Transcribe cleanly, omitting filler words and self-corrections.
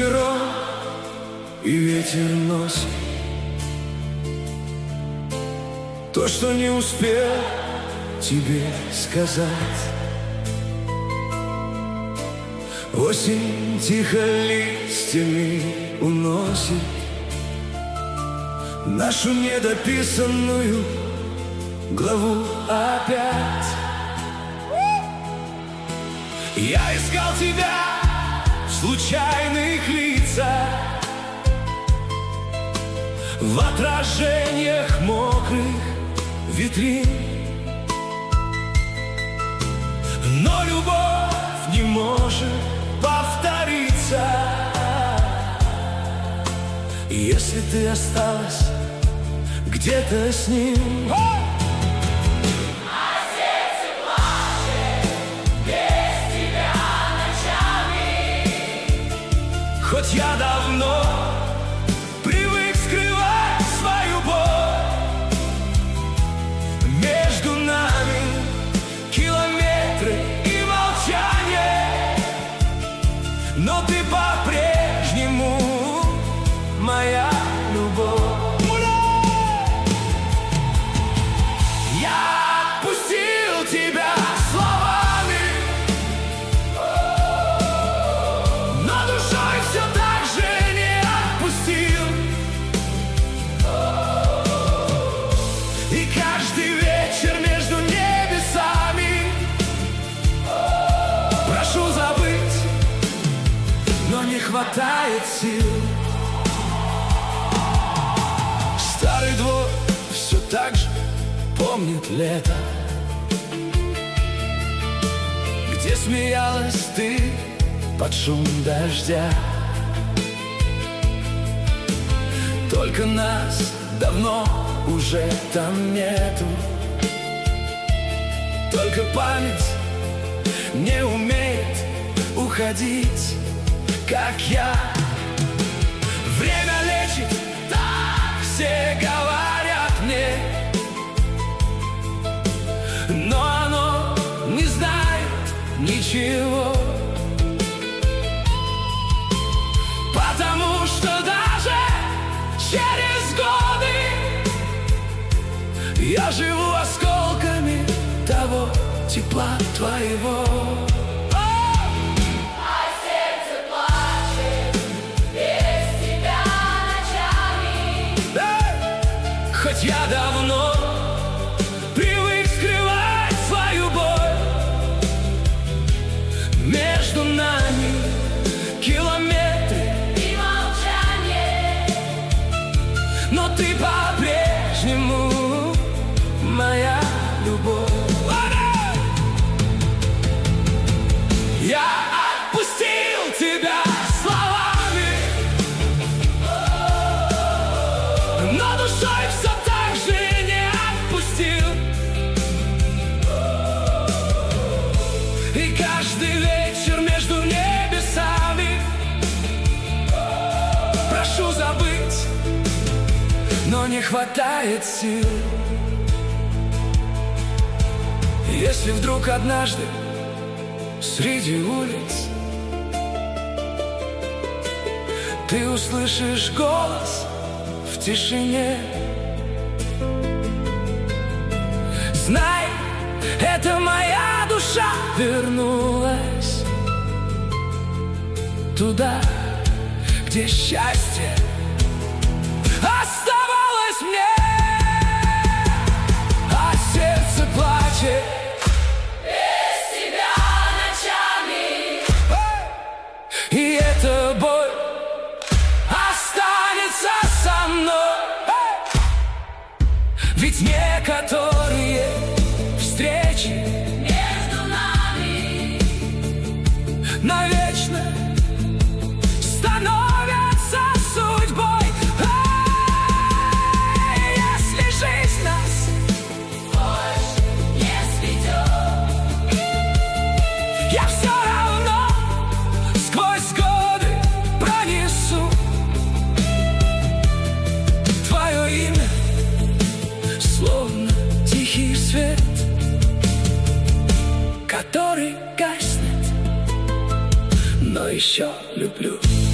перо, и ветер носит то, что не успел тебе сказать. Осень тихо листьями уносит нашу недописанную главу опять. Я искал тебя в случайных лицах, в отражениях мокрых витрин, но любовь не может повториться, если ты осталась где-то с ним. Хоть я давно привык скрывать свою боль, между нами километры и молчание, но ты по-прежнему моя любовь. Я отпустил тебя словами, но душой все так же не отпустил. И каждый вечер между небесами прошу забыть, но не хватает сил. Старый двор все так же помнит лето, где смеялась ты под шум дождя. Только нас давно уже там нету, только память не умеет уходить, как я. Время лечит, так все говорят мне, но оно не знает ничего, потому что даже через годы я живу осколками того тепла твоего. А сердце плачет без тебя ночами. Хоть я давно привык скрывать свою боль, между нами километры И молчание, но ты по-прежнему моя любовь. Я отпустил тебя словами, но душой все так же не отпустил. И каждый вечер между небесами прошу забыть, но не хватает сил. Если вдруг однажды среди улиц ты услышишь голос в тишине, знай, это моя душа вернулась туда, где счастье оставалось мне, а сердце плачет без тебя ночами. и эта боль останется со мной. Ведь некоторые встречи Между нами навечно становятся судьбой. Если жизнь нас больше не сведет, я все равно сквозь годы пронесу твое имя, словно тихий свет, который гаснет, но еще люблю.